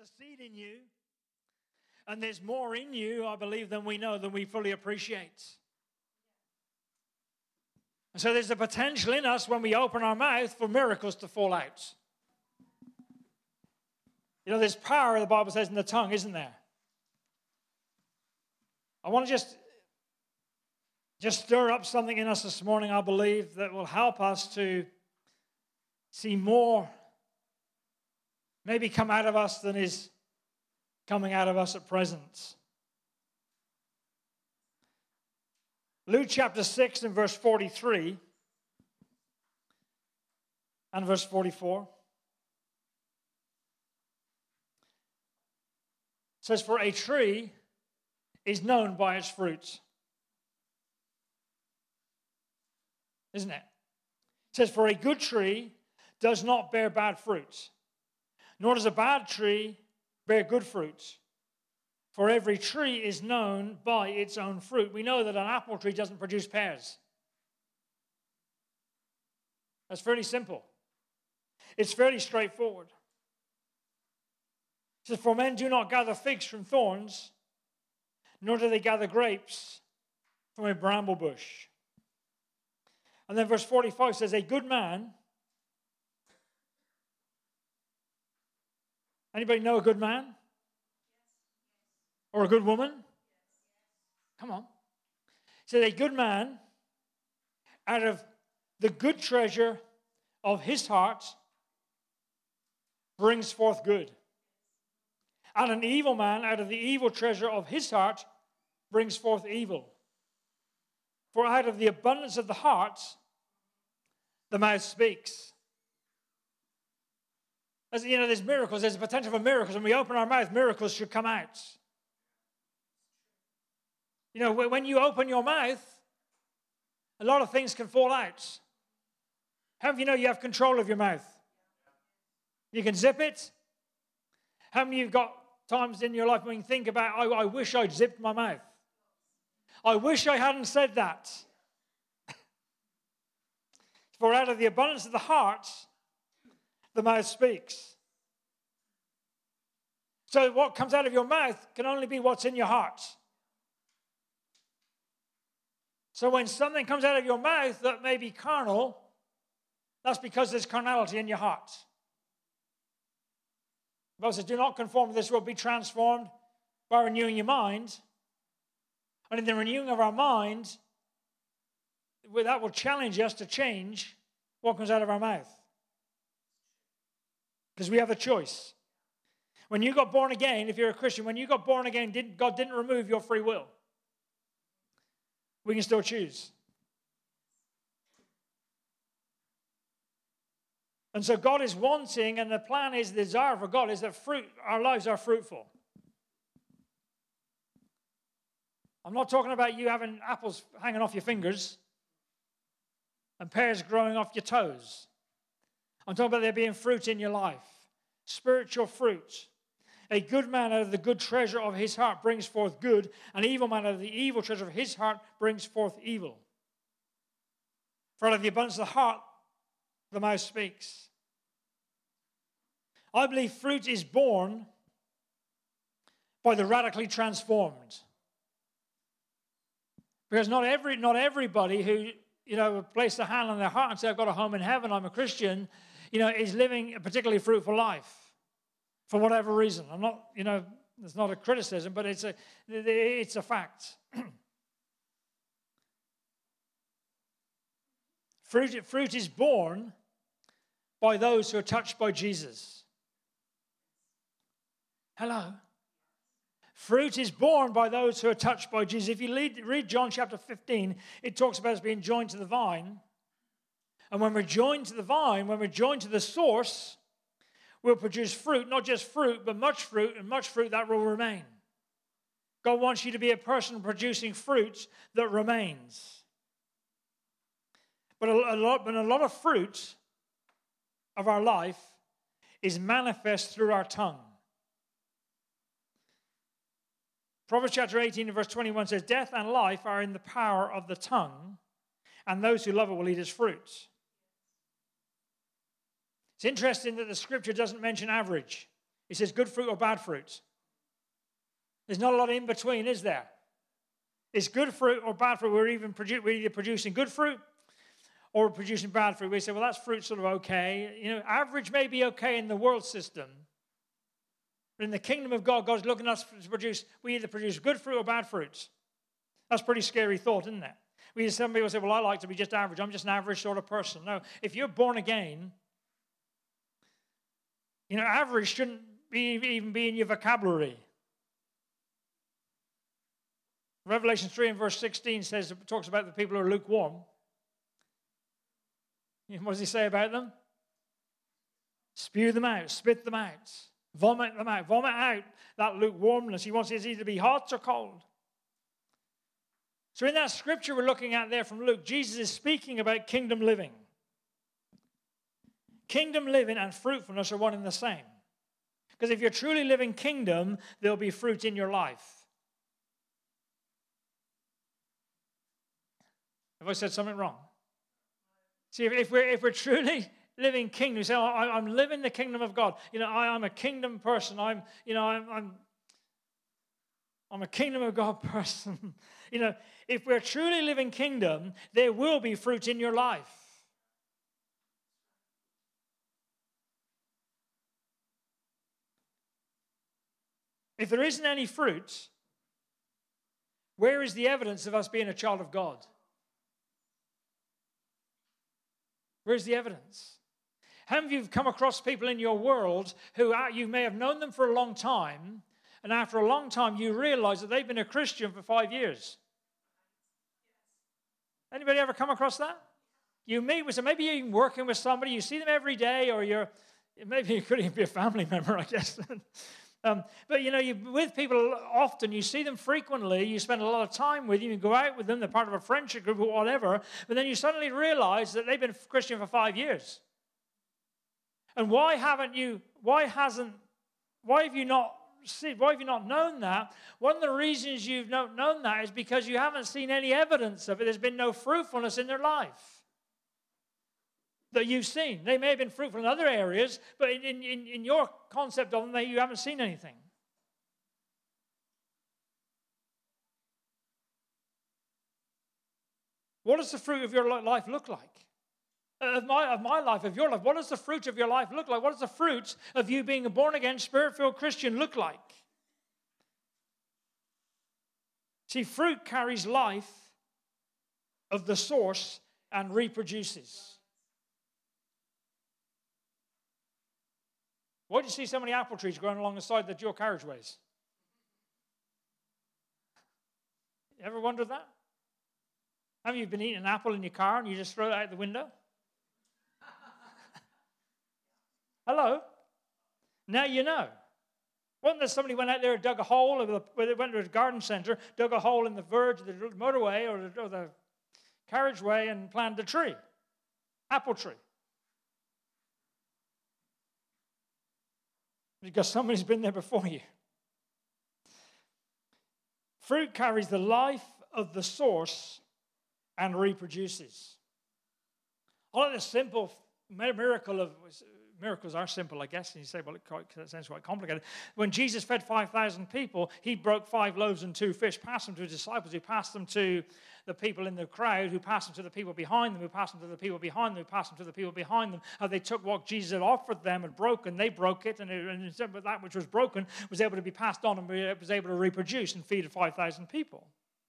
a seed in you, and there's more in you, I believe, than we know, than we fully appreciate. And so there's the potential in us when we open our mouth for miracles to fall out. You know, there's power, the Bible says, in the tongue, isn't there? I want to just stir up something in us this morning, I believe, that will help us to see more maybe come out of us than is coming out of us at present. Luke chapter 6 and verse 43 and verse 44 says, "For a tree is known by its fruits." Isn't it? It says, "For a good tree does not bear bad fruits, nor does a bad tree bear good fruits. For every tree is known by its own fruit." We know that an apple tree doesn't produce pears. That's fairly simple. It's fairly straightforward. It says, "For men do not gather figs from thorns, nor do they gather grapes from a bramble bush." And then verse 45 says, "A good man..." Anybody know a good man? Or a good woman? Come on. It says, "A good man out of the good treasure of his heart brings forth good. And an evil man out of the evil treasure of his heart brings forth evil. For out of the abundance of the heart, the mouth speaks." As you know, there's miracles, there's a potential for miracles. When we open our mouth, miracles should come out. You know, when you open your mouth, a lot of things can fall out. How many of you know you have control of your mouth? You can zip it. How many of you have got times in your life when you think about, I wish I'd zipped my mouth. I wish I hadn't said that. For out of the abundance of the heart, the mouth speaks. So what comes out of your mouth can only be what's in your heart. So when something comes out of your mouth that may be carnal, that's because there's carnality in your heart. The Bible says, "Do not conform to this world, be transformed by renewing your mind." And in the renewing of our mind, that will challenge us to change what comes out of our mouth. Because we have a choice. When you got born again, if you're a Christian, when you got born again, God didn't remove your free will. We can still choose. And so God is wanting, and the plan is, the desire for God is that our lives are fruitful. I'm not talking about you having apples hanging off your fingers and pears growing off your toes. I'm talking about there being fruit in your life. Spiritual fruit. A good man out of the good treasure of his heart brings forth good. An evil man out of the evil treasure of his heart brings forth evil. For out of the abundance of the heart, the mouth speaks. I believe fruit is born by the radically transformed. Because not everybody who, place their hand on their heart and say, "I've got a home in heaven, I'm a Christian," is living a particularly fruitful life. For whatever reason. I'm not, it's not a criticism, but it's a fact. Fruit is born by those who are touched by Jesus. Hello? Fruit is born by those who are touched by Jesus. If you read John chapter 15, it talks about us being joined to the vine. And when we're joined to the vine, when we're joined to the source, we'll produce fruit, not just fruit, but much fruit, and much fruit that will remain. God wants you to be a person producing fruit that remains. But a lot of fruit of our life is manifest through our tongue. Proverbs chapter 18 and verse 21 says, "Death and life are in the power of the tongue, and those who love it will eat its fruits." It's interesting that the scripture doesn't mention average. He says good fruit or bad fruit. There's not a lot in between, is there? It's good fruit or bad fruit. We're either producing good fruit or we're producing bad fruit. We say, well, that's fruit sort of okay. You know, average may be okay in the world system. But in the kingdom of God, God's looking at us to produce, we either produce good fruit or bad fruits. That's a pretty scary thought, isn't it? Some people say, well, I like to be just average. I'm just an average sort of person. No, if you're born again, you know, average shouldn't even be in your vocabulary. Revelation 3 and verse 16 talks about the people who are lukewarm. What does he say about them? Spew them out, spit them out, vomit them out, vomit out that lukewarmness. He wants it either to be hot or cold. So in that scripture we're looking at there from Luke, Jesus is speaking about kingdom living. Kingdom living and fruitfulness are one and the same. Because if you're truly living kingdom, there'll be fruit in your life. Have I said something wrong? See, if we're truly living kingdom, we say, oh, I'm living the kingdom of God. You know, I'm a kingdom person. I'm a kingdom of God person. You know, if we're truly living kingdom, there will be fruit in your life. If there isn't any fruit, where is the evidence of us being a child of God? Where's the evidence? How many of you have come across people in your world who you may have known them for a long time, and after a long time you realize that they've been a Christian for 5 years? Anybody ever come across that? You meet with maybe you're even working with somebody, you see them every day, or maybe you could even be a family member, I guess. But you know, you're with people often, you see them frequently, you spend a lot of time with them, you go out with them, they're part of a friendship group or whatever, but then you suddenly realize that they've been a Christian for 5 years. And why have you not known that? One of the reasons you've not known that is because you haven't seen any evidence of it. There's been no fruitfulness in their life that you've seen. They may have been fruitful in other areas, but in your concept of them, you haven't seen anything. What does the fruit of your life look like? Of my life, of your life, what does the fruit of your life look like? What does the fruit of you being a born-again, spirit-filled Christian look like? See, fruit carries life of the source and reproduces. Why do you see so many apple trees growing along the side of the dual carriageways? You ever wondered that? Have you been eating an apple in your car and you just throw it out the window? Hello? Now you know. Wasn't there somebody went out there and dug a hole, they went to a garden center, dug a hole in the verge of the motorway or the carriageway and planted a tree, apple tree. Because somebody's been there before you. Fruit carries the life of the source and reproduces. I like the simple miracle of... Miracles are simple, I guess, and you say, well, it sounds quite complicated. When Jesus fed 5,000 people, he broke 5 loaves and 2 fish, passed them to his disciples, who passed them to the people in the crowd, who passed them to the people behind them, who passed them to the people behind them, who passed them to the people behind them. How they took what Jesus had offered them and broken, they broke it, and that which was broken was able to be passed on and was able to reproduce and feed 5,000 people.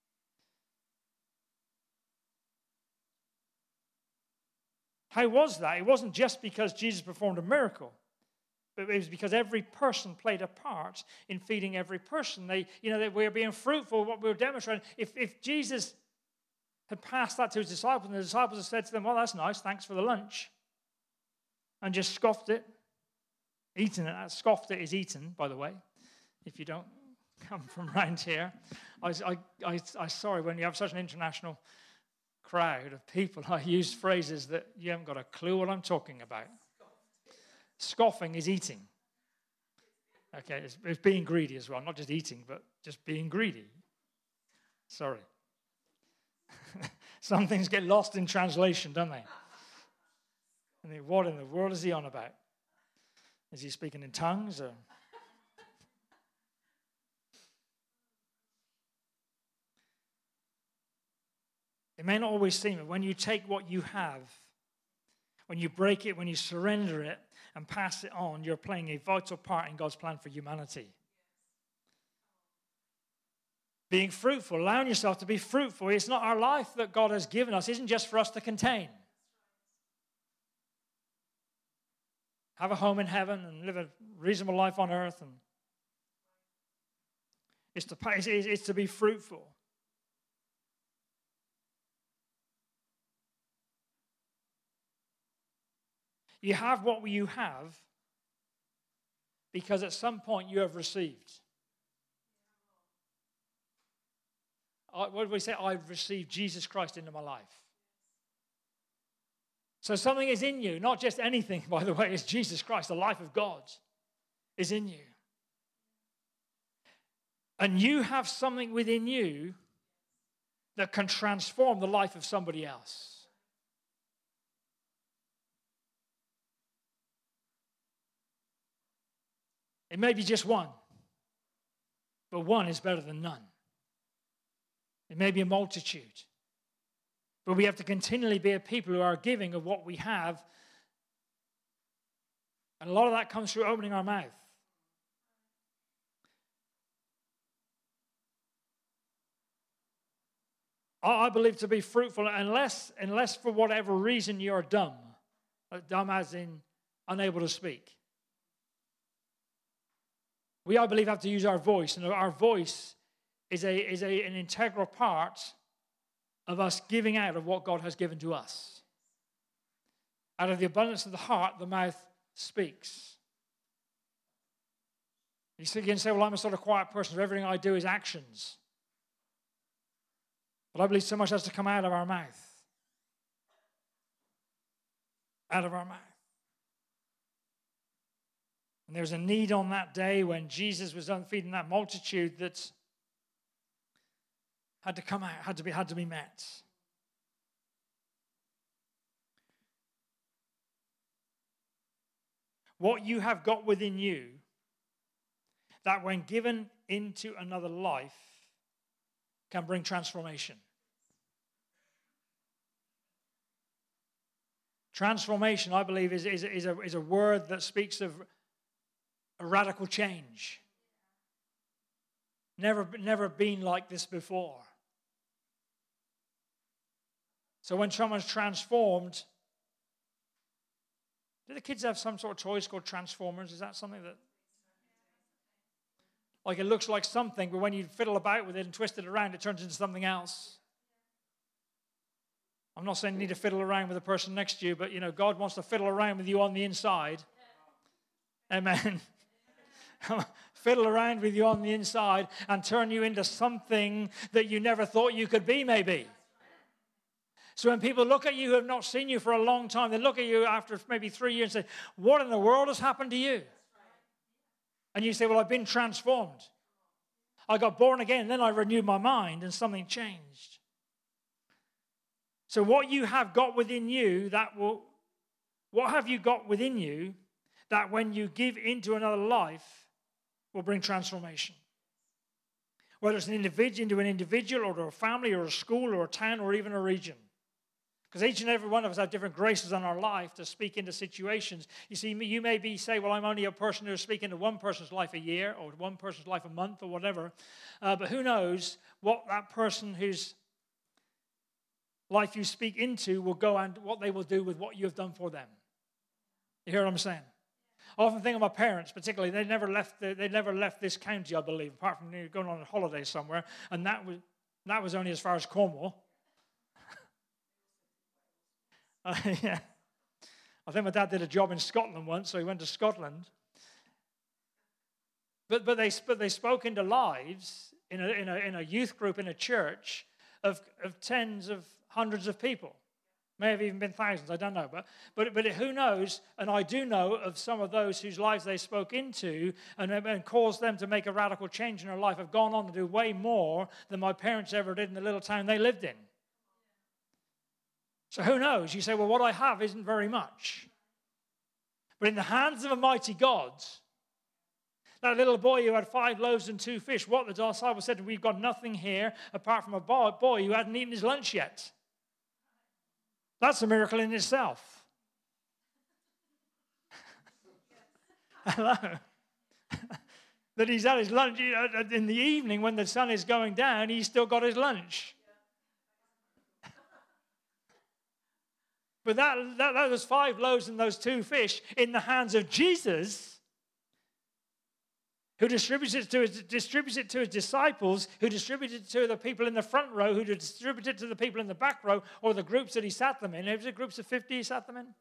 How was that? It wasn't just because Jesus performed a miracle, but it was because every person played a part in feeding every person. They were being fruitful, what we were demonstrating. If Jesus had passed that to his disciples, and the disciples had said to them, well, that's nice, thanks for the lunch, and just scoffed it, eaten it. Scoffed it is eaten, by the way, if you don't come from around here. I'm sorry, when you have such an international crowd of people, I use phrases that you haven't got a clue what I'm talking about. Scoffing is eating. Okay, it's being greedy as well, not just eating, but just being greedy. Sorry. Some things get lost in translation, don't they? And think, what in the world is he on about? Is he speaking in tongues? Or It may not always seem it. When you take what you have, when you break it, when you surrender it and pass it on, you're playing a vital part in God's plan for humanity. Being fruitful, allowing yourself to be fruitful. It's not our life that God has given us, isn't just for us to contain. Have a home in heaven and live a reasonable life on earth. And it's to be fruitful. You have what you have because at some point you have received. What do we say? I've received Jesus Christ into my life. So something is in you, not just anything, by the way, it's Jesus Christ, the life of God is in you. And you have something within you that can transform the life of somebody else. It may be just one, but one is better than none. It may be a multitude, but we have to continually be a people who are giving of what we have. And a lot of that comes through opening our mouth. I believe to be fruitful, unless for whatever reason you're dumb. Dumb as in unable to speak. We, I believe, have to use our voice, and our voice is an integral part of us giving out of what God has given to us. Out of the abundance of the heart, the mouth speaks. You can say, well, I'm a sort of quiet person, so everything I do is actions. But I believe so much has to come out of our mouth. Out of our mouth. And there was a need on that day when Jesus was feeding that multitude that had to come out, had to be met. What you have got within you, that when given into another life, can bring transformation. Transformation, I believe, is a word that speaks of a radical change. Never been like this before. So when someone's transformed, do the kids have some sort of toys called Transformers? Is that something that, like, it looks like something, but when you fiddle about with it and twist it around, it turns into something else? I'm not saying you need to fiddle around with the person next to you, but, God wants to fiddle around with you on the inside. Amen. Fiddle around with you on the inside and turn you into something that you never thought you could be, maybe. So when people look at you who have not seen you for a long time, they look at you after maybe 3 years and say, what in the world has happened to you? And you say, well, I've been transformed. I got born again, then I renewed my mind and something changed. So what you have got within you, what have you got within you that when you give into another life will bring transformation? Whether it's into an individual or to a family or a school or a town or even a region. Because each and every one of us have different graces on our life to speak into situations. You see, you may say, well, I'm only a person who's speaking to one person's life a year or one person's life a month or whatever. But who knows what that person whose life you speak into will go and what they will do with what you have done for them. You hear what I'm saying? I often think of my parents, particularly. They never left this county, I believe, apart from going on a holiday somewhere. And that was only as far as Cornwall. Yeah, I think my dad did a job in Scotland once, so he went to Scotland. But they spoke into lives in a youth group in a church of tens of hundreds of people. May have even been thousands, I don't know. But who knows? And I do know of some of those whose lives they spoke into and caused them to make a radical change in their life have gone on to do way more than my parents ever did in the little town they lived in. So who knows? You say, well, what I have isn't very much. But in the hands of a mighty God, that little boy who had 5 loaves and 2 fish, what the disciples said, we've got nothing here apart from a boy who hadn't eaten his lunch yet. That's a miracle in itself. Hello. That he's had his lunch in the evening when the sun is going down, he's still got his lunch. But that was 5 loaves and those 2 fish in the hands of Jesus, who distributes it to his disciples, who distributed it to the people in the front row, who distributed it to the people in the back row, or the groups that he sat them in. Was it groups of 50 he sat them in?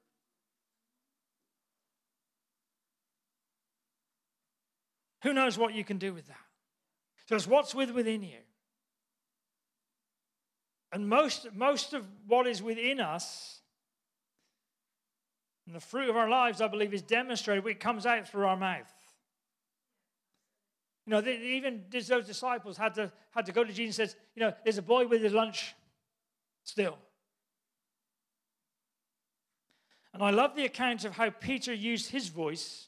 Who knows what you can do with that? So it's what's within you. And most of what is within us, and the fruit of our lives, I believe, is demonstrated. It comes out through our mouth. You know, even those disciples had to go to Jesus and says, you know, there's a boy with his lunch still. And I love the account of how Peter used his voice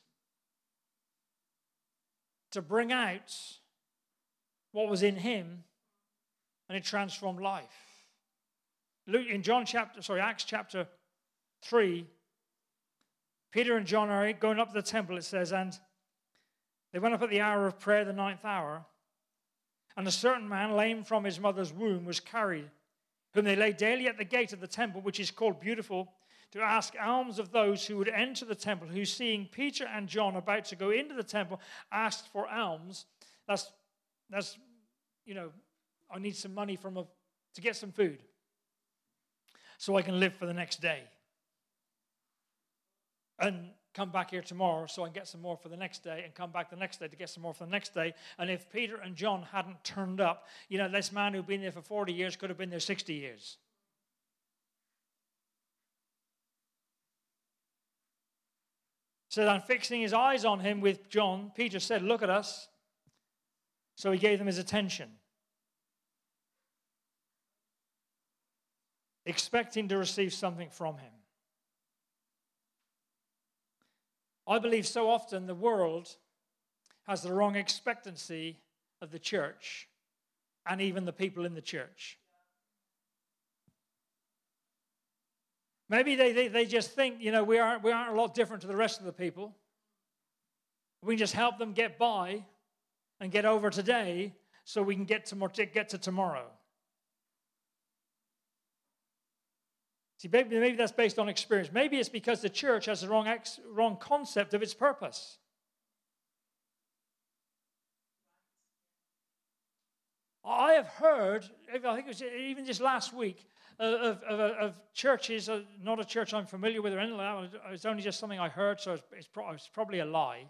to bring out what was in him, and it transformed life. In Acts chapter 3, Peter and John are going up to the temple, it says, and they went up at the hour of prayer, the 9th hour, and a certain man, lame from his mother's womb, was carried, whom they laid daily at the gate of the temple, which is called Beautiful, to ask alms of those who would enter the temple, who, seeing Peter and John about to go into the temple, asked for alms. That's you know, I need some money to get some food so I can live for the next day. And come back here tomorrow so I can get some more for the next day, and come back the next day to get some more for the next day. And if Peter and John hadn't turned up, you know, this man who'd been there for 40 years could have been there 60 years. So then, fixing his eyes on him with John, Peter said, look at us. So he gave them his attention, expecting to receive something from him. I believe so often the world has the wrong expectancy of the church and even the people in the church. Maybe they just think, you know, we aren't a lot different to the rest of the people. We can just help them get by and get over today so we can get to tomorrow. See, maybe that's based on experience. Maybe it's because the church has the wrong concept of its purpose. I have heard, I think it was even just last week, of churches, not a church I'm familiar with or anything like that. It's only just something I heard, so it's probably a lie.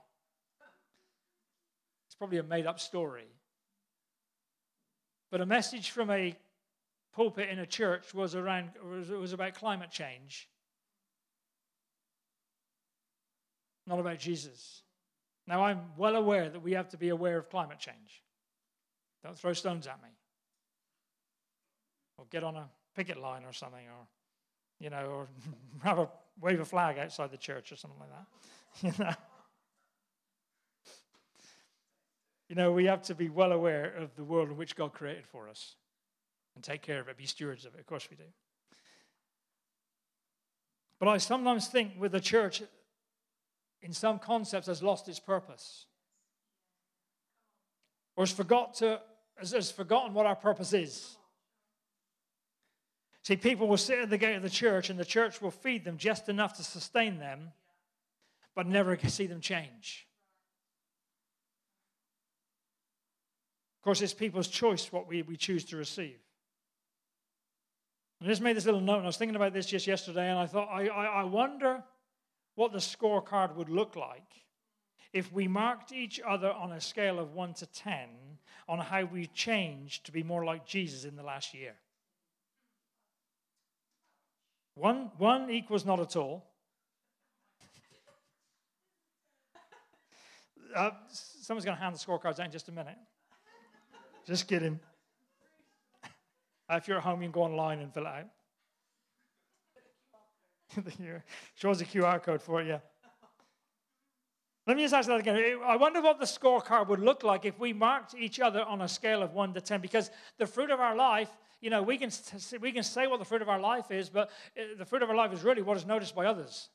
It's probably a made-up story. But a message from a pulpit in a church was about climate change, not about Jesus. Now, I'm well aware that we have to be aware of climate change. Don't throw stones at me. Or get on a picket line or something, or, you know, or wave a flag outside the church or something like that. You know, we have to be well aware of the world in which God created for us and take care of it, be stewards of it. Of course we do. But I sometimes think with the church, in some concepts, has lost its purpose. Or has forgotten what our purpose is. See, people will sit at the gate of the church and the church will feed them just enough to sustain them, but never see them change. Of course, it's people's choice what we choose to receive. I just made this little note, and I was thinking about this just yesterday, and I thought, I wonder what the scorecard would look like if we marked each other on a scale of 1 to 10 on how we changed to be more like Jesus in the last year. 1 equals not at all. Someone's going to hand the scorecards out in just a minute. Just kidding. If you're at home, you can go online and fill it out. Shows a QR code for it, yeah. Let me just ask that again. I wonder what the scorecard would look like if we marked each other on a scale of 1 to 10, because the fruit of our life, we can say what the fruit of our life is, but the fruit of our life is really what is noticed by others.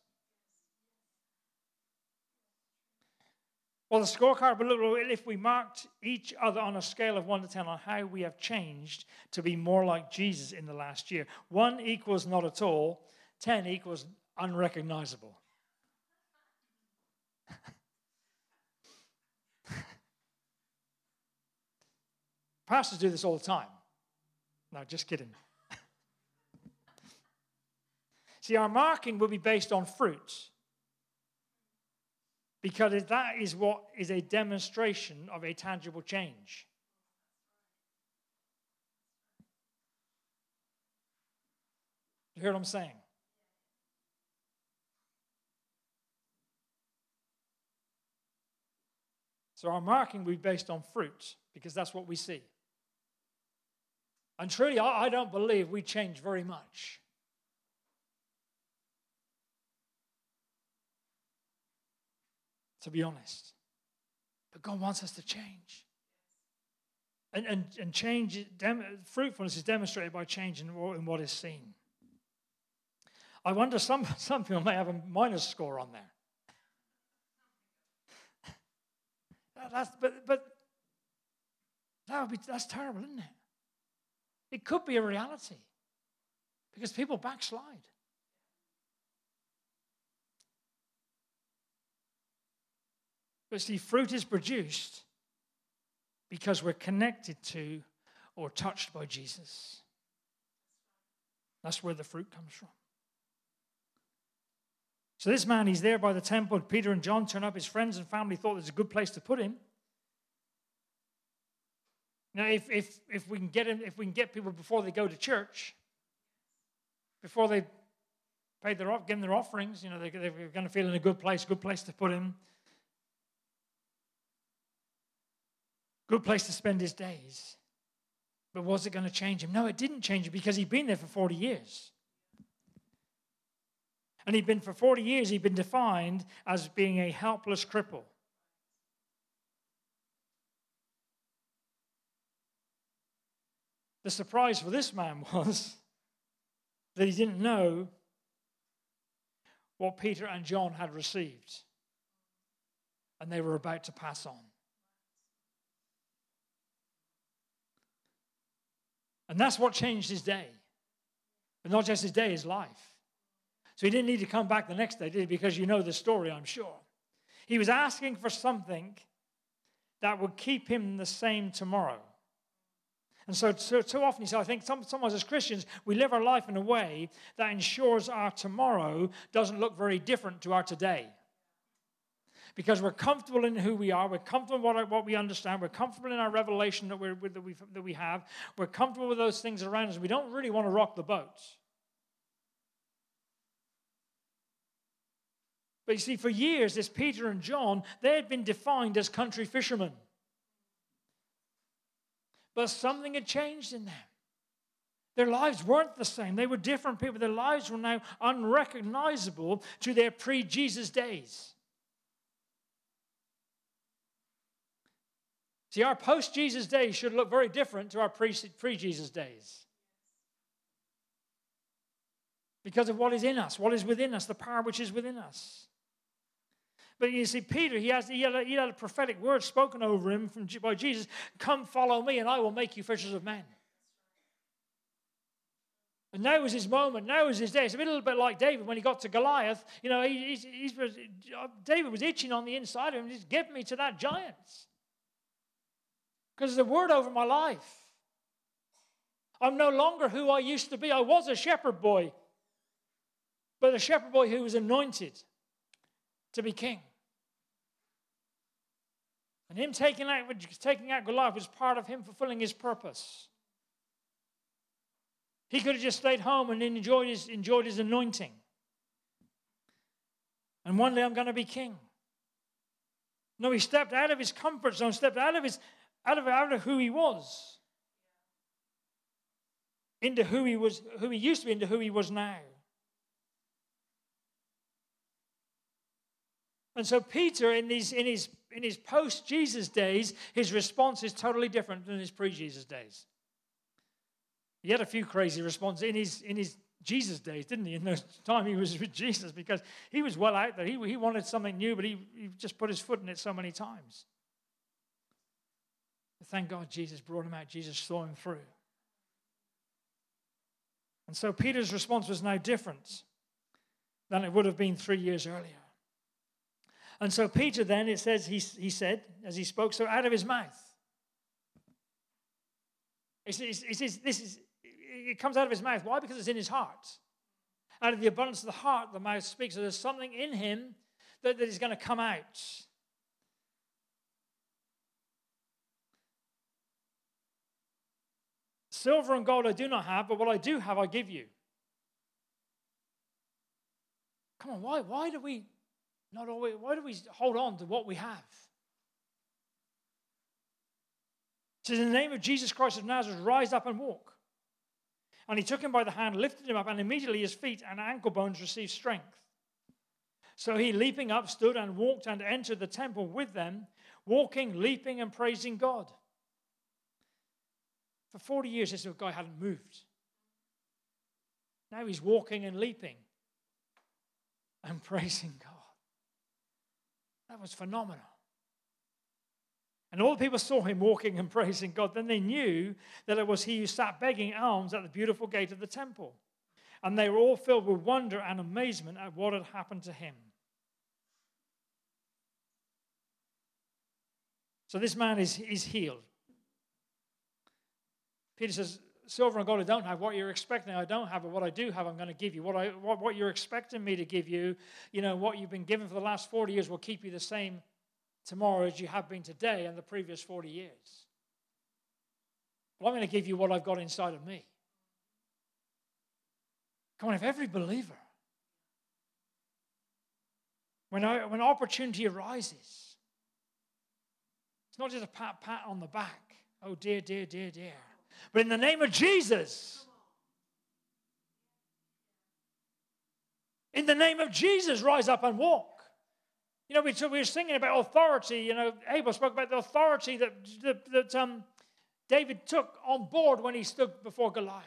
Well, the scorecard would look like if we marked each other on a scale of 1 to 10 on how we have changed to be more like Jesus in the last year. 1 equals not at all, 10 equals unrecognizable. Pastors do this all the time. No, just kidding. See, our marking will be based on fruit, because that is what is a demonstration of a tangible change. You hear what I'm saying? So our marking will be based on fruit, because that's what we see. And truly, I don't believe we change very much. To be honest. But God wants us to change. And change, fruitfulness is demonstrated by change in what is seen. I wonder, some people may have a minus score on there. That's terrible, isn't it? It could be a reality, because people backslide. But see, fruit is produced because we're connected to or touched by Jesus. That's where the fruit comes from. So this man, he's there by the temple. Peter and John turn up. His friends and family thought it was a good place to put him. Now, if we can get people before they go to church, before they give them their offerings, they're going to feel in a good place to put him. Good place to spend his days. But was it going to change him? No, it didn't change him, because he'd been there for 40 years. And for 40 years, he'd been defined as being a helpless cripple. The surprise for this man was that he didn't know what Peter and John had received, and they were about to pass on. And that's what changed his day. But not just his day, his life. So he didn't need to come back the next day, did he? Because you know the story, I'm sure. He was asking for something that would keep him the same tomorrow. And so too often, I think sometimes as Christians, we live our life in a way that ensures our tomorrow doesn't look very different to our today. Because we're comfortable in who we are, we're comfortable in what we understand, we're comfortable in our revelation that we have, we're comfortable with those things around us. We don't really want to rock the boat. But you see, for years, this Peter and John, they had been defined as country fishermen. But something had changed in them. Their lives weren't the same. They were different people. Their lives were now unrecognizable to their pre-Jesus days. See, our post-Jesus days should look very different to our pre-Jesus days. Because of what is in us, what is within us, the power which is within us. But you see, Peter, he had a prophetic word spoken over him by Jesus. Come follow me and I will make you fishers of men. And now was his moment. Now was his day. It's a little bit like David when he got to Goliath. David was itching on the inside of him. Just give me to that giant. Because there's a word over my life. I'm no longer who I used to be. I was a shepherd boy. But a shepherd boy who was anointed to be king. And him taking out Goliath was part of him fulfilling his purpose. He could have just stayed home and enjoyed his anointing. And one day I'm going to be king. No, he stepped out of his comfort zone, stepped out of who he was, into who he used to be, into who he was now. And so Peter, in his post-Jesus days, his response is totally different than his pre-Jesus days. He had a few crazy responses in his Jesus days, didn't he? In the time he was with Jesus, because he was well out there. He wanted something new, but he just put his foot in it so many times. But thank God Jesus brought him out. Jesus saw him through. And so Peter's response was now different than it would have been 3 years earlier. And so Peter then, it says, he said, as he spoke, so out of his mouth. It comes out of his mouth. Why? Because it's in his heart. Out of the abundance of the heart, the mouth speaks. So there's something in him that is going to come out. Silver and gold I do not have, but what I do have I give you. Come on, why do we hold on to what we have? It says, in the name of Jesus Christ of Nazareth, rise up and walk. And he took him by the hand, lifted him up, and immediately his feet and ankle bones received strength. So he, leaping up, stood and walked and entered the temple with them, walking, leaping, and praising God. For 40 years, this guy hadn't moved. Now he's walking and leaping and praising God. That was phenomenal. And all the people saw him walking and praising God. Then they knew that it was he who sat begging alms at the beautiful gate of the temple. And they were all filled with wonder and amazement at what had happened to him. So this man is healed. Peter says, silver and gold I don't have. What you're expecting I don't have, but what I do have I'm going to give you. What you're expecting me to give you, what you've been given for the last 40 years will keep you the same tomorrow as you have been today and the previous 40 years. Well, I'm going to give you what I've got inside of me. Come on, if every believer, when opportunity arises, it's not just a pat on the back. Oh, dear, dear, dear, dear. But in the name of Jesus, rise up and walk. We were singing about authority. Abel spoke about the authority that David took on board when he stood before Goliath.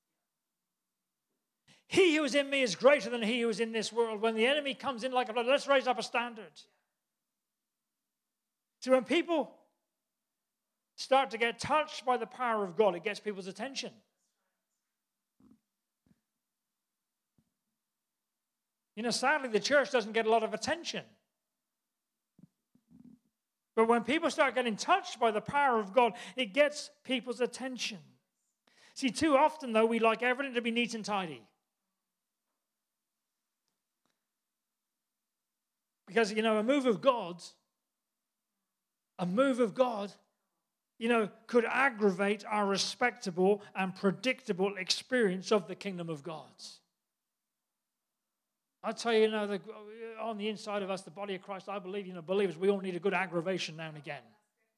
He who is in me is greater than he who is in this world. When the enemy comes in like a flood, let's raise up a standard. So when people start to get touched by the power of God, it gets people's attention. Sadly, the church doesn't get a lot of attention. But when people start getting touched by the power of God, it gets people's attention. See, too often, though, we like everything to be neat and tidy. Because, a move of God, could aggravate our respectable and predictable experience of the kingdom of God. I tell you, on the inside of us, the body of Christ, I believe, believers, we all need a good aggravation now and again.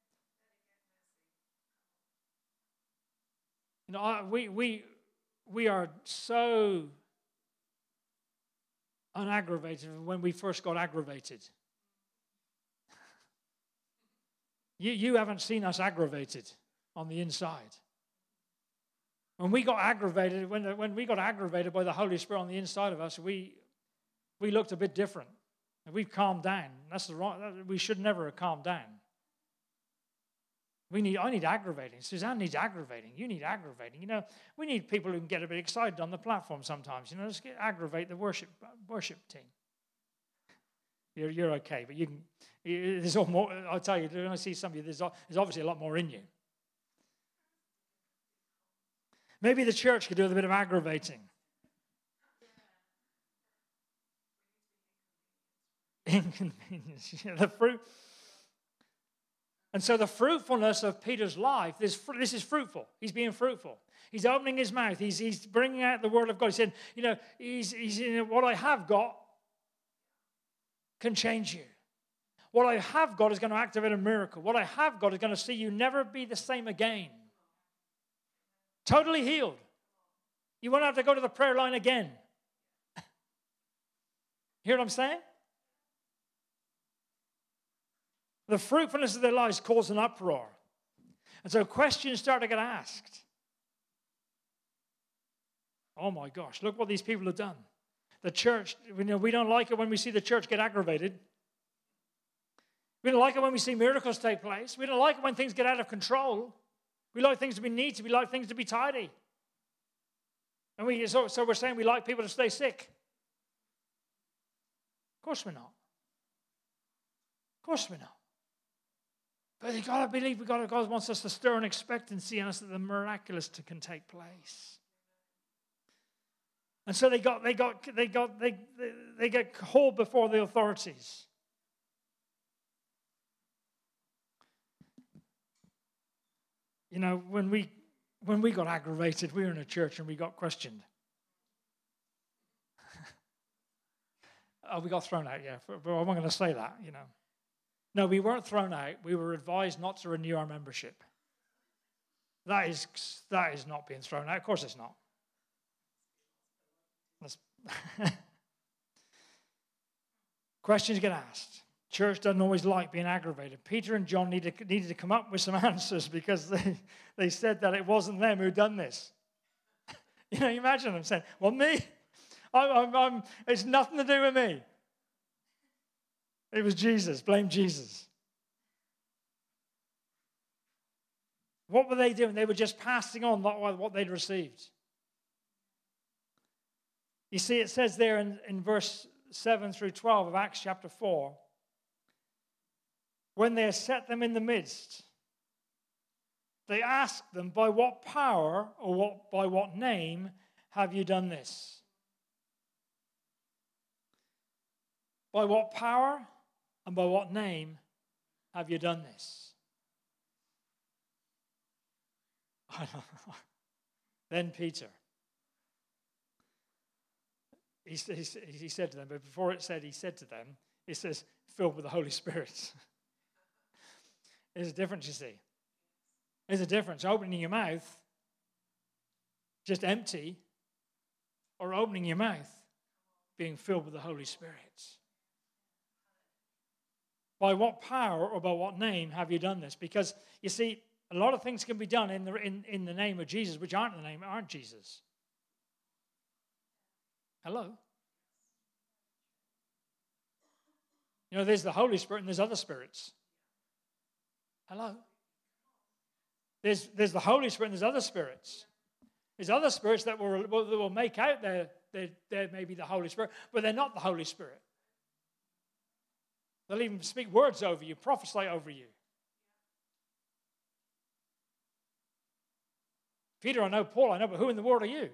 We are so unaggravated when we first got aggravated. You haven't seen us aggravated on the inside. When we got aggravated, when we got aggravated by the Holy Spirit on the inside of us, we looked a bit different. And we've calmed down. We should never have calmed down. I need aggravating. Suzanne needs aggravating. You need aggravating. We need people who can get a bit excited on the platform sometimes. Let's aggravate the worship team. You're okay, but you can. There's all more. I'll tell you. When I see some of you, there's obviously a lot more in you. Maybe the church could do with a bit of aggravating. Inconvenience. The fruit. And so the fruitfulness of Peter's life, this is fruitful. He's being fruitful. He's opening his mouth. He's bringing out the word of God. He said, what I have got can change you. What I have got is going to activate a miracle. What I have got is going to see you never be the same again. Totally healed. You won't have to go to the prayer line again. Hear what I'm saying? The fruitfulness of their lives caused an uproar. And so questions start to get asked. Oh my gosh, look what these people have done. The church, we don't like it when we see the church get aggravated. We don't like it when we see miracles take place. We don't like it when things get out of control. We like things to be neat. We like things to be tidy. And so we're saying we like people to stay sick. Of course we're not. Of course we're not. But you've got to believe God wants us to stir an expectancy in us that the miraculous can take place. And so they get called before the authorities. You know, when we got aggravated, we were in a church and we got questioned. We got thrown out, yeah. But I'm not going to say that, you know. No, we weren't thrown out. We were advised not to renew our membership. That is not being thrown out. Of course it's not. Questions get asked. Church doesn't always like being aggravated. Peter and John needed to come up with some answers because they said that it wasn't them who'd done this. You know, you imagine them saying, well, me? It's nothing to do with me. It was Jesus. Blame Jesus. What were they doing? They were just passing on what they'd received. You see, it says there in verse 7 through 12 of Acts chapter 4, when they set them in the midst, they asked them, by what power or by what name have you done this? By what power and by what name have you done this? Then Peter, he said to them, but before it said he said to them, it says, filled with the Holy Spirit. There's a difference, you see. There's a difference. Opening your mouth, just empty, or opening your mouth, being filled with the Holy Spirit. By what power or by what name have you done this? Because, you see, a lot of things can be done in the name of Jesus, which aren't Jesus. Hello? You know, there's the Holy Spirit and there's other spirits. Hello? There's the Holy Spirit and there's other spirits. There's other spirits that will make out they're maybe the Holy Spirit, but they're not the Holy Spirit. They'll even speak words over you, prophesy over you. Peter, I know. Paul, I know. But who in the world are you?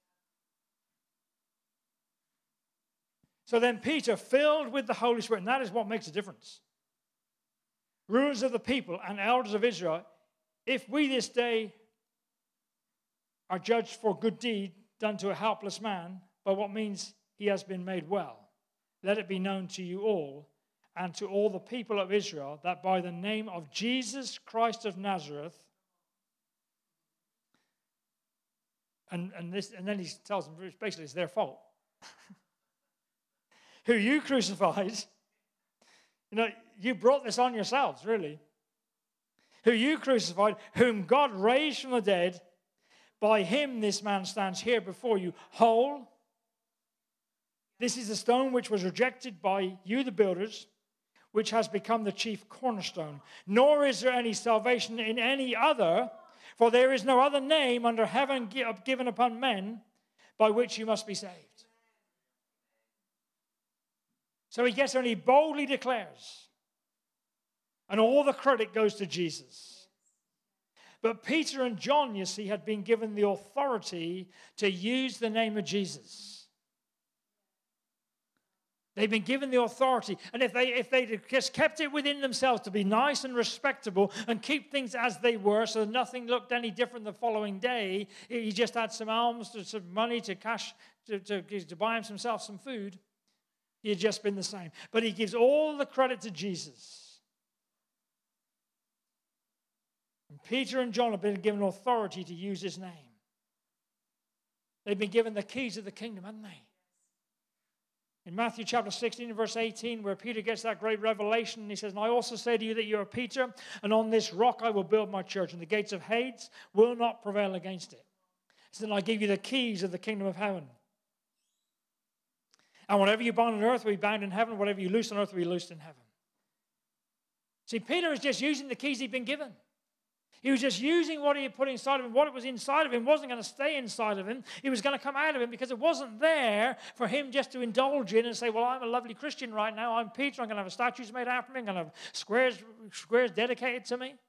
So then Peter, filled with the Holy Spirit, and that is what makes a difference. Rulers of the people and elders of Israel, if we this day are judged for good deed done to a helpless man, by what means he has been made well, let it be known to you all and to all the people of Israel that by the name of Jesus Christ of Nazareth, and then he tells them basically it's their fault, who you crucified. You know, you brought this on yourselves, really. Who you crucified, whom God raised from the dead. By him this man stands here before you whole. This is the stone which was rejected by you, the builders, which has become the chief cornerstone. Nor is there any salvation in any other, for there is no other name under heaven given upon men by which you must be saved. So he gets there and he boldly declares, and all the credit goes to Jesus. But Peter and John, you see, had been given the authority to use the name of Jesus. They've been given the authority. And if they just kept it within themselves to be nice and respectable and keep things as they were so that nothing looked any different the following day, he just had some alms, some money to cash to buy himself some food, he had just been the same. But he gives all the credit to Jesus. And Peter and John have been given authority to use his name. They've been given the keys of the kingdom, haven't they? In Matthew chapter 16, verse 18, where Peter gets that great revelation, he says, "And I also say to you that you are Peter, and on this rock I will build my church, and the gates of Hades will not prevail against it. So then I give you the keys of the kingdom of heaven. And whatever you bind on earth will be bound in heaven, whatever you loose on earth will be loosed in heaven." See, Peter is just using the keys he'd been given. He was just using what he had put inside of him. What was inside of him wasn't going to stay inside of him. It was going to come out of him because it wasn't there for him just to indulge in and say, "Well, I'm a lovely Christian right now. I'm Peter. I'm going to have statues made after me. I'm going to have squares dedicated to me.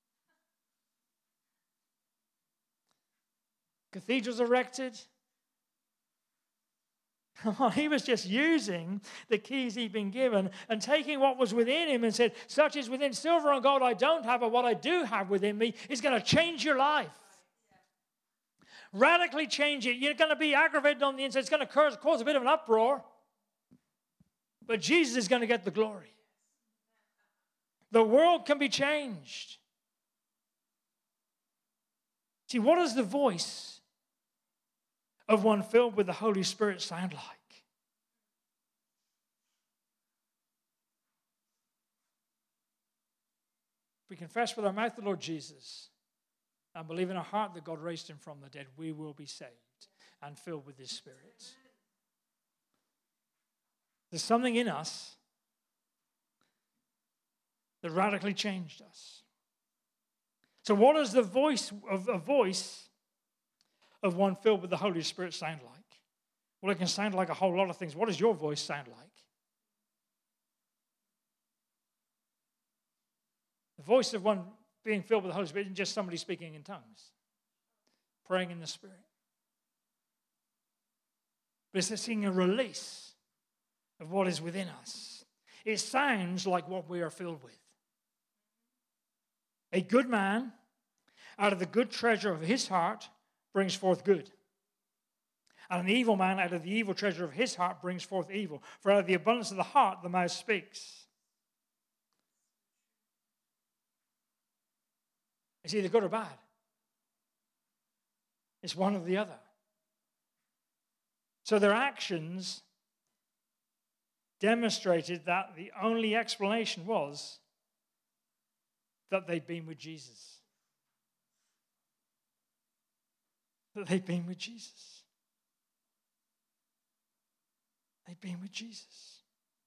Cathedrals erected." He was just using the keys he'd been given and taking what was within him and said, "Such is within silver and gold I don't have, but what I do have within me is going to change your life." Radically change it. You're going to be aggravated on the inside. It's going to cause a bit of an uproar. But Jesus is going to get the glory. The world can be changed. See, what does the voice of one filled with the Holy Spirit sound like? If we confess with our mouth the Lord Jesus and believe in our heart that God raised him from the dead, we will be saved and filled with his Spirit. There's something in us that radically changed us. So what does the voice of one filled with the Holy Spirit sound like? Well, it can sound like a whole lot of things. What does your voice sound like? The voice of one being filled with the Holy Spirit isn't just somebody speaking in tongues, praying in the Spirit. But it's seeing a release of what is within us. It sounds like what we are filled with. A good man, out of the good treasure of his heart, brings forth good. And an evil man, out of the evil treasure of his heart, brings forth evil. For out of the abundance of the heart, the mouth speaks. It's either good or bad. It's one or the other. So their actions demonstrated that the only explanation was that they'd been with Jesus. That they'd been with Jesus. They'd been with Jesus.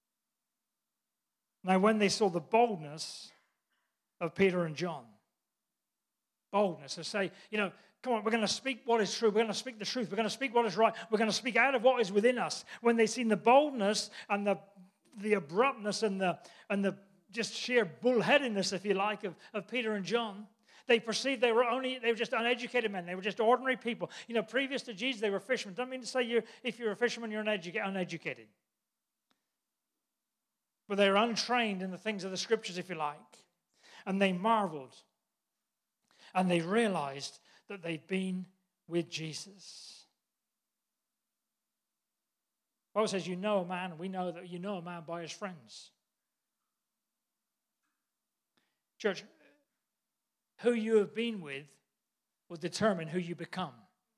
Now, when they saw the boldness of Peter and John, boldness to say, come on, we're going to speak what is true. We're going to speak the truth. We're going to speak what is right. We're going to speak out of what is within us. When they seen the boldness and the abruptness and the just sheer bullheadedness, if you like, of Peter and John, they perceived they were just uneducated men. They were just ordinary people. Previous to Jesus, they were fishermen. Don't mean to say if you're a fisherman, you're uneducated. But they were untrained in the things of the Scriptures, if you like. And they marveled. And they realized that they'd been with Jesus. The Bible says, we know that you know a man by his friends. Church, who you have been with will determine who you become.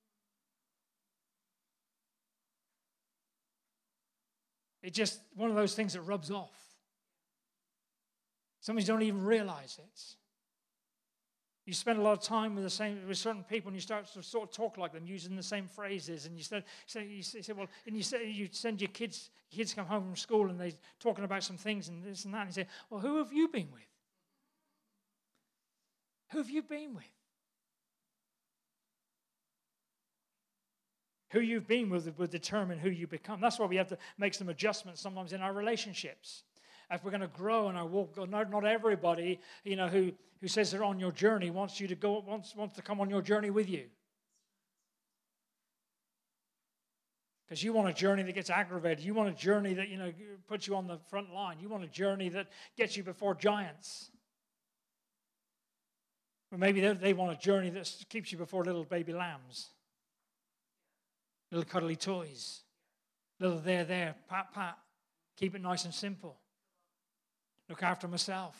It's just one of those things that rubs off. Some of you don't even realize it. You spend a lot of time with certain people, and you start to sort of talk like them, using the same phrases. And you send your kids come home from school, and they're talking about some things and this and that. And you say, "Well, who have you been with? Who have you been with?" Who you've been with will determine who you become. That's why we have to make some adjustments sometimes in our relationships. If we're going to grow in our walk, not everybody, who says they're on your journey wants to come on your journey with you. Because you want a journey that gets aggravated. You want a journey that, puts you on the front line. You want a journey that gets you before giants. Or maybe they want a journey that keeps you before little baby lambs. Little cuddly toys. Little there, pat. Keep it nice and simple. Look after myself.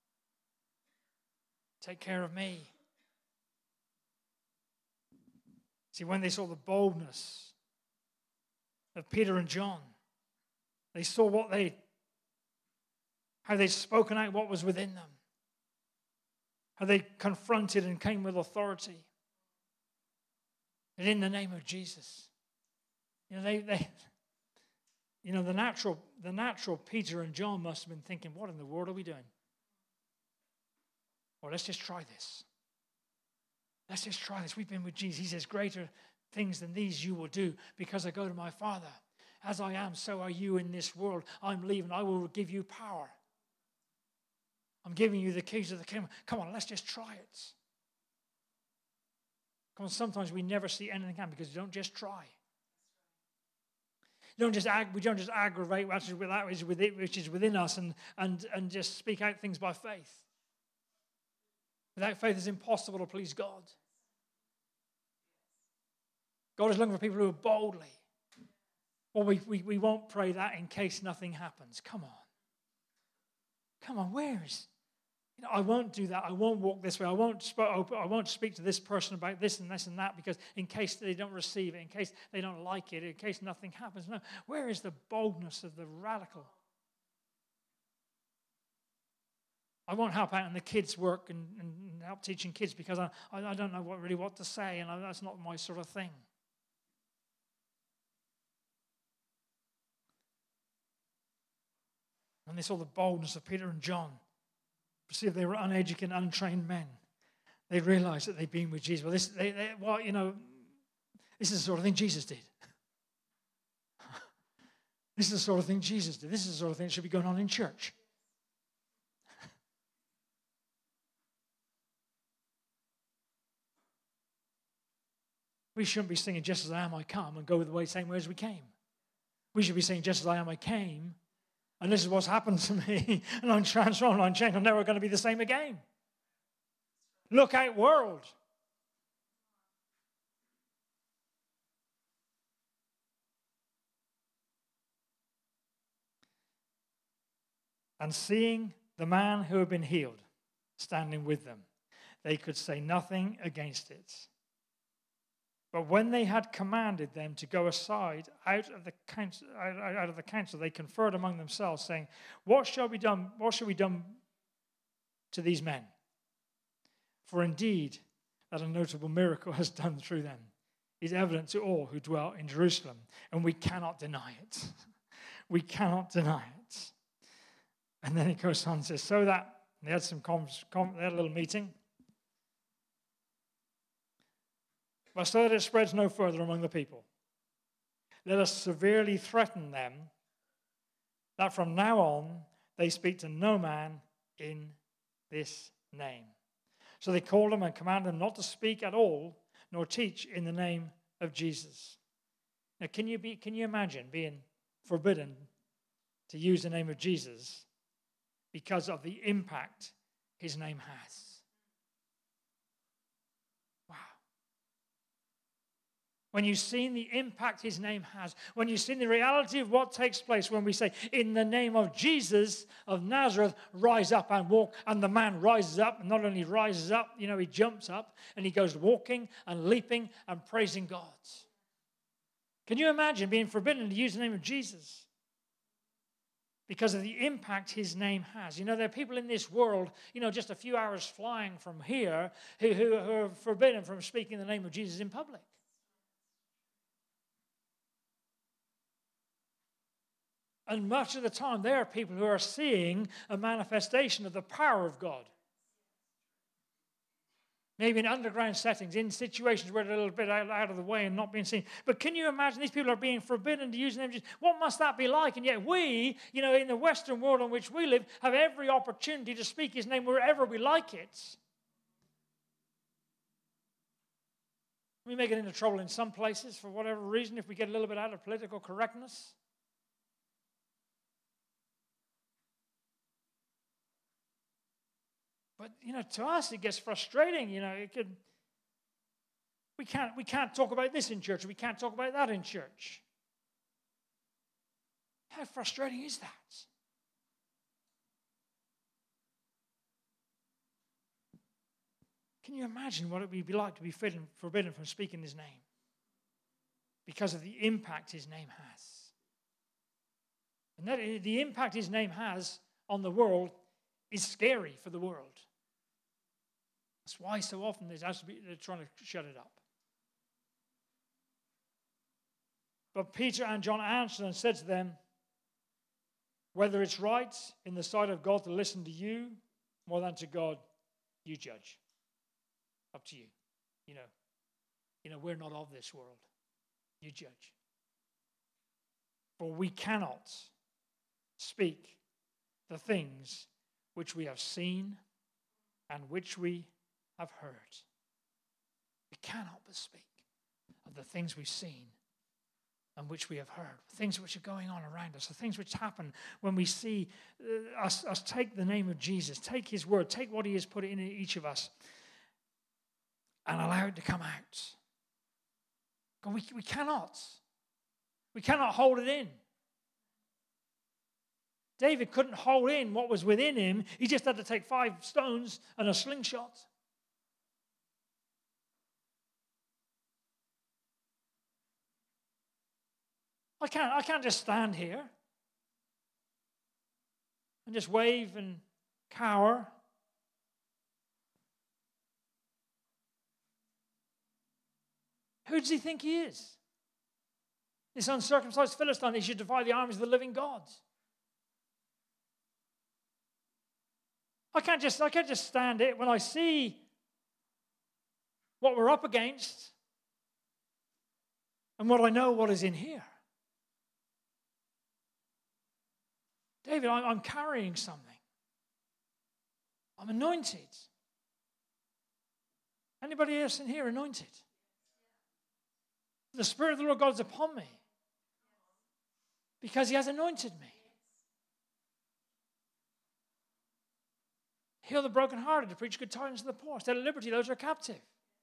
Take care of me. See, when they saw the boldness of Peter and John, They saw how they'd spoken out what was within them. How they confronted and came with authority. And in the name of Jesus. The natural Peter and John must have been thinking, what in the world are we doing? Well, let's just try this. Let's just try this. We've been with Jesus. He says, greater things than these you will do because I go to my Father. As I am, so are you in this world. I'm leaving. I will give you power. I'm giving you the keys of the kingdom. Come on, let's just try it. Come on, sometimes we never see anything happen because we don't just try. We don't just aggravate that which is within us and just speak out things by faith. Without faith, it's impossible to please God. God is looking for people who are boldly. Well, we won't pray that in case nothing happens. Come on, where is... I won't do that. I won't walk this way. I won't speak to this person about this and this and that because in case they don't receive it, in case they don't like it, in case nothing happens. No, where is the boldness of the radical? I won't help out in the kids' work and help teaching kids because I don't know what to say, and that's not my sort of thing. And they saw the boldness of Peter and John. Perceived they were uneducated, untrained men. They realized that they'd been with Jesus. This is the sort of thing Jesus did. This is the sort of thing Jesus did. This is the sort of thing that should be going on in church. We shouldn't be singing, just as I am, I come, and go the same way as we came. We should be singing, just as I am, I came, and this is what's happened to me, and I'm transformed, I'm changed, I'm never going to be the same again. Look out, world. And seeing the man who had been healed standing with them, they could say nothing against it. But when they had commanded them to go aside out of the council, they conferred among themselves, saying, What shall be done? What shall be done to these men? For indeed, that a notable miracle has done through them is evident to all who dwell in Jerusalem, and we cannot deny it. We cannot deny it. And then it goes on and says, so that they had they had a little meeting. But so that it spreads no further among the people, let us severely threaten them that from now on they speak to no man in this name. So they called them and commanded them not to speak at all, nor teach in the name of Jesus. Now, can you imagine being forbidden to use the name of Jesus because of the impact his name has? When you've seen the impact his name has, when you've seen the reality of what takes place when we say, in the name of Jesus of Nazareth, rise up and walk, and the man rises up, and not only rises up, he jumps up, and he goes walking and leaping and praising God. Can you imagine being forbidden to use the name of Jesus? Because of the impact his name has. There are people in this world, just a few hours flying from here, who are forbidden from speaking the name of Jesus in public. And much of the time, there are people who are seeing a manifestation of the power of God. Maybe in underground settings, in situations where they're a little bit out of the way and not being seen. But can you imagine these people are being forbidden to use the name of Jesus? What must that be like? And yet we, in the Western world in which we live, have every opportunity to speak his name wherever we like it. We may get into trouble in some places for whatever reason if we get a little bit out of political correctness. But, to us, it gets frustrating. We can't talk about this in church. We can't talk about that in church. How frustrating is that? Can you imagine what it would be like to be forbidden from speaking his name? Because of the impact his name has. And that the impact his name has on the world is scary for the world. That's why so often they're trying to shut it up. But Peter and John answered and said to them, whether it's right in the sight of God to listen to you more than to God, you judge. Up to you. You know, we're not of this world. You judge. For we cannot speak the things which we have seen and which we have heard. We cannot but speak of the things we've seen and which we have heard, things which are going on around us, the things which happen when we see us take the name of Jesus, take his word, take what he has put in each of us, and allow it to come out. God, we cannot. We cannot hold it in. David couldn't hold in what was within him. He just had to take 5 stones and a slingshot. I can't just stand here and just wave and cower. Who does he think he is? This uncircumcised Philistine, he should defy the armies of the living God. I can't just stand it when I see what we're up against and what I know what is in here. David, I'm carrying something. I'm anointed. Anybody else in here anointed? The Spirit of the Lord God is upon me because he has anointed me. Heal the brokenhearted, to preach good tidings to the poor, set at liberty those who are captive.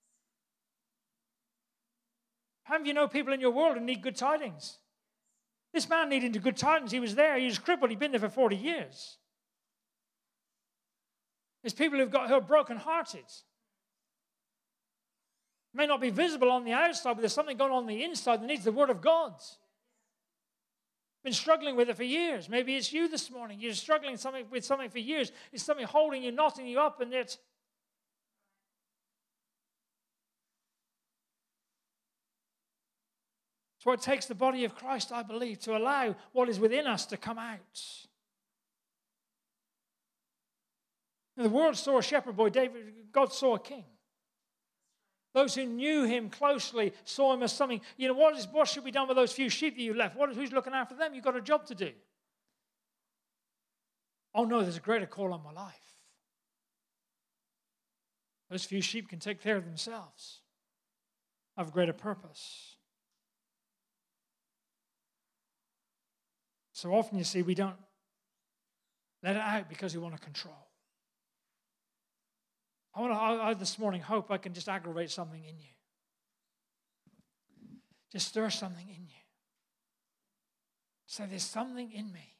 How many of you know people in your world who need good tidings? This man needed good tidings. He was there. He was crippled. He'd been there for 40 years. There's people who are brokenhearted. May not be visible on the outside, but there's something going on the inside that needs the word of God. Been struggling with it for years. Maybe it's you this morning. You're struggling with something for years. It's something holding you, knotting you up, and it's so it takes the body of Christ, I believe, to allow what is within us to come out. The world saw a shepherd boy. God saw a king. Those who knew him closely saw him as something. You know, what should be done with those few sheep that you left? Who's looking after them? You've got a job to do. Oh no, there's a greater call on my life. Those few sheep can take care of themselves. I have a greater purpose. So often, you see, we don't let it out because we want to control. I this morning hope I can just aggravate something in you. Just stir something in you. Say, there's something in me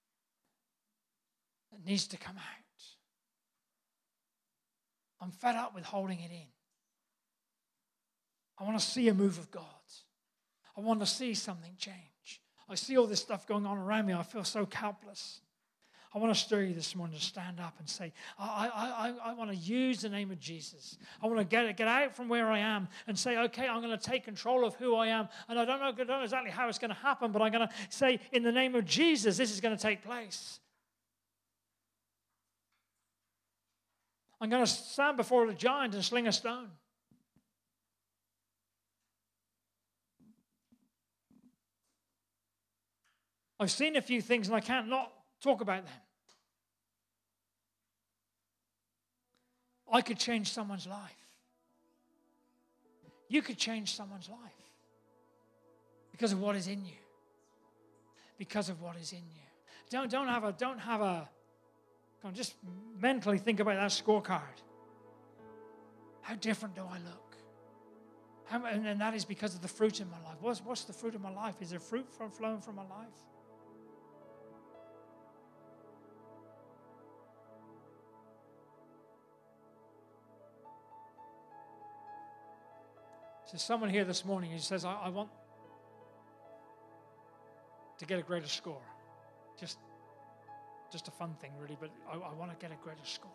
that needs to come out. I'm fed up with holding it in. I want to see a move of God. I want to see something change. I see all this stuff going on around me. I feel so helpless. I want to stir you this morning to stand up and say, I want to use the name of Jesus. I want to get out from where I am and say, okay, I'm going to take control of who I am. And I don't know exactly how it's going to happen, but I'm going to say, in the name of Jesus, this is going to take place. I'm going to stand before the giant and sling a stone. I've seen a few things and I can't not talk about them. I could change someone's life. You could change someone's life because of what is in you. Because of what is in you. Just mentally think about that scorecard. How different do I look? And that is because of the fruit in my life. What's the fruit of my life? Is there fruit flowing from my life? So someone here this morning who says, I want to get a greater score. Just a fun thing, really, but I want to get a greater score.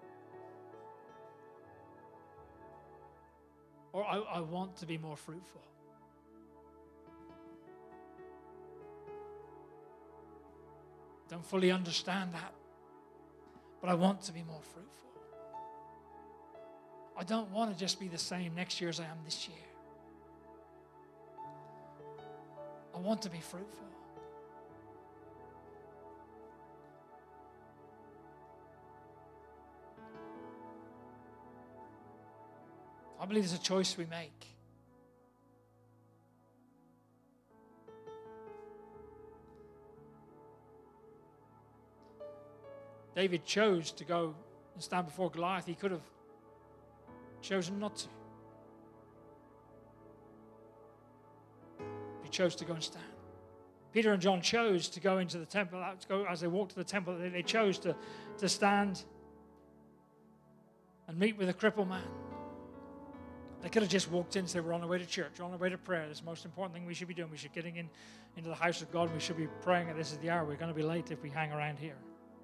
Or I want to be more fruitful. Don't fully understand that, but I want to be more fruitful. I don't want to just be the same next year as I am this year. I want to be fruitful. I believe it's a choice we make. David chose to go and stand before Goliath. He could have chosen not to. He chose to go and stand. Peter and John chose to go into the temple. As they walked to the temple, they chose to stand and meet with a crippled man. They could have just walked in and said, we're on our way to church, we're on our way to prayer. This is the most important thing we should be doing. We should be getting into the house of God. We should be praying, and this is the hour. We're going to be late if we hang around here.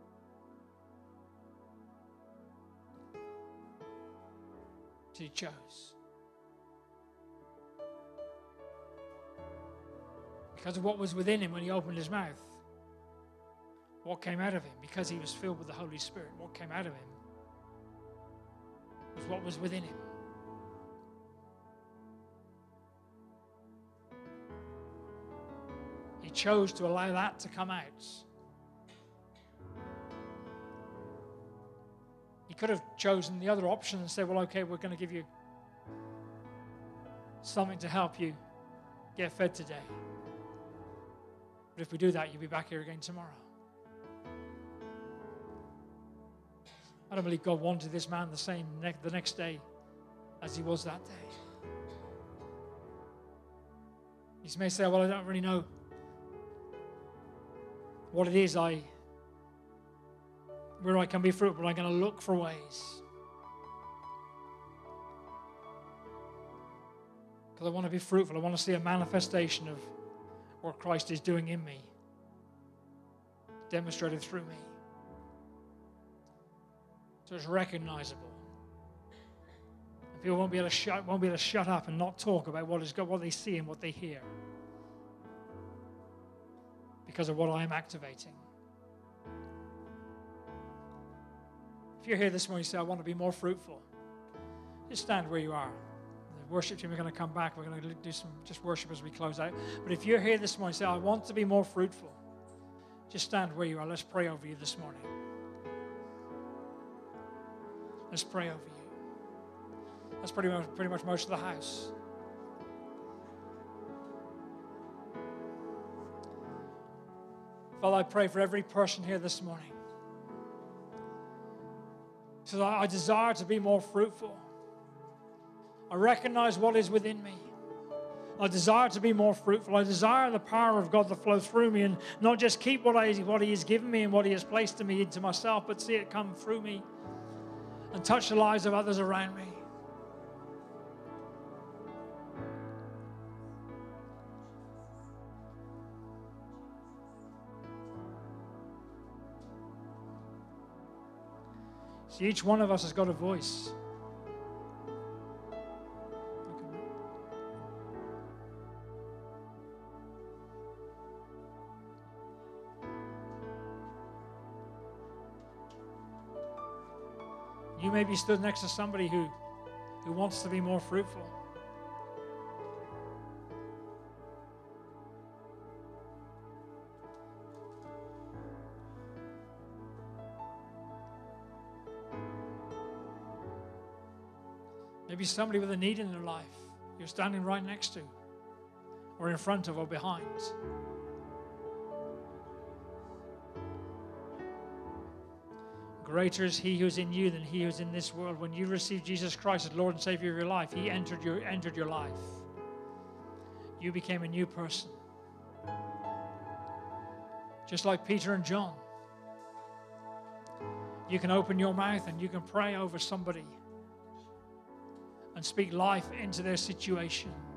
So he chose. Because of what was within him when he opened his mouth. What came out of him? Because he was filled with the Holy Spirit. What came out of him was what was within him. He chose to allow that to come out. He could have chosen the other option and said, well, okay, we're going to give you something to help you get fed today. But if we do that, you'll be back here again tomorrow. I don't believe God wanted this man the same the next day as he was that day. He may say, well, I don't really know what it is where I can be fruitful. I'm going to look for ways. Because I want to be fruitful. I want to see a manifestation of what Christ is doing in me, demonstrated through me. So it's recognizable. And people won't be able to shut up and not talk about what they see and what they hear, because of what I am activating. If you're here this morning and say, I want to be more fruitful, just stand where you are. The worship team are going to come back. We're going to do some just worship as we close out. But if you're here this morning and say, I want to be more fruitful, just stand where you are. Let's pray over you this morning. Let's pray over you. That's pretty much most of the house. Father, I pray for every person here this morning. So I desire to be more fruitful. I recognize what is within me. I desire to be more fruitful. I desire the power of God to flow through me and not just keep what He has given me and what He has placed in me into myself, but see it come through me and touch the lives of others around me. See, each one of us has got a voice. You may be stood next to somebody who wants to be more fruitful. Maybe somebody with a need in their life you're standing right next to, or in front of, or behind. Greater is He who's in you than he who's in this world. When you received Jesus Christ as Lord and Savior of your life, He entered your life. You became a new person. Just like Peter and John. You can open your mouth and you can pray over somebody and speak life into their situation.